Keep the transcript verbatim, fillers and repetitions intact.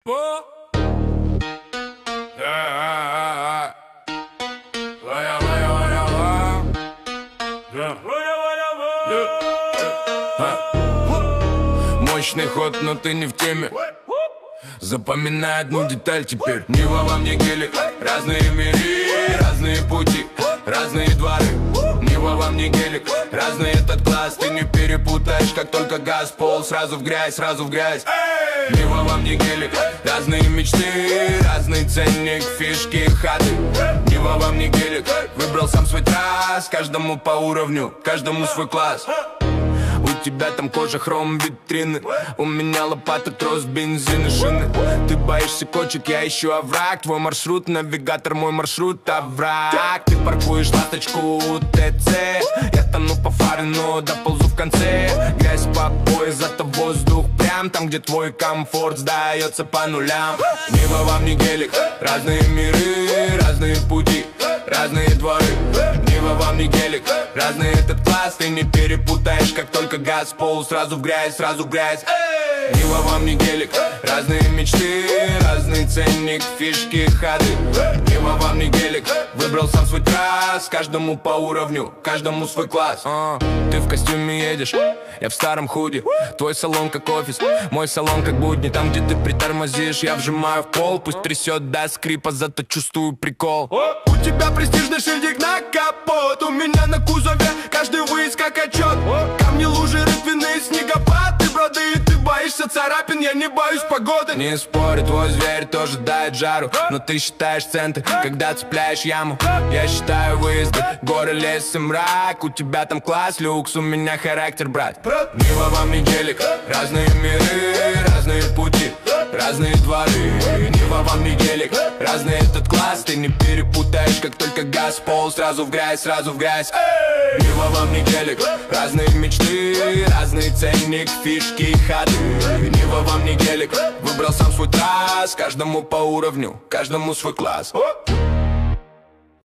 по. Мощный ход, но ты не в теме. Запоминай одну деталь теперь. Ни Вова, ни гелик. Разные миры, разные пути, разные дворы. Ни Вова, ни гелик. Разный этот класс, ты не перепутаешь. Как только газ, пол, сразу в грязь, сразу в грязь. Ни Вова, ни гелик. Разные мечты, разный ценник, фишки, хаты. Ни Вова, ни гелик. Выбрал сам свой трасс. Каждому по уровню, каждому свой класс. У тебя там кожа, хром, витрины. У меня лопата, трос, бензин и шины. Ты боишься кочек, я ищу овраг. Твой маршрут, навигатор, мой маршрут, овраг. Ты паркуешь ласточку, ТЦ. Я тону по фаре, но доползу в конце. Грязь по пояс, зато воздух прям там, где твой комфорт сдается по нулям. Ни Вова, ни гелик. Разные миры, разные пути, разные дворы. Ни Вова, ни гелик. Разный этот класс, ты не перепутаешь. Как только газ, пол, сразу в грязь, сразу в грязь. Ни Вова, ни гелик. Разные мечты, разный ценник, фишки, ходы. Ни Вова, ни гелик. Выбрал сам свой трасс. Каждому по уровню, каждому свой класс. а, Ты в костюме едешь, я в старом худи. Твой салон как офис, мой салон как будни. Там, где ты притормозишь, я вжимаю в пол. Пусть трясет до скрипа, зато чувствую прикол. У тебя престижный шильдик на капот. У меня на кузове каждый выезд как отчет. Камни, лужи, рытвины, снегопад. Ты броды, и ты боишься царапин. Я не боюсь погоды. Не спорю, твой зверь тоже дает жару. Но ты считаешь центы, когда цепляешь яму. Я считаю выезды, горы, лес и мрак. У тебя там класс, люкс, у меня характер, брат. Ни Вова, ни гелик. Разные миры, разные пути, разные дворы. Ни Вова, ни гелик. Разный этот класс, ты не перепутаешь. Как только газ, пол, сразу в грязь, сразу в грязь. Ни Вова, ни гелик. Разные мечты, разный ценник, фишки, ходы. Ни Вова, ни гелик. Выбрал сам свой трасс. Каждому по уровню, каждому свой класс.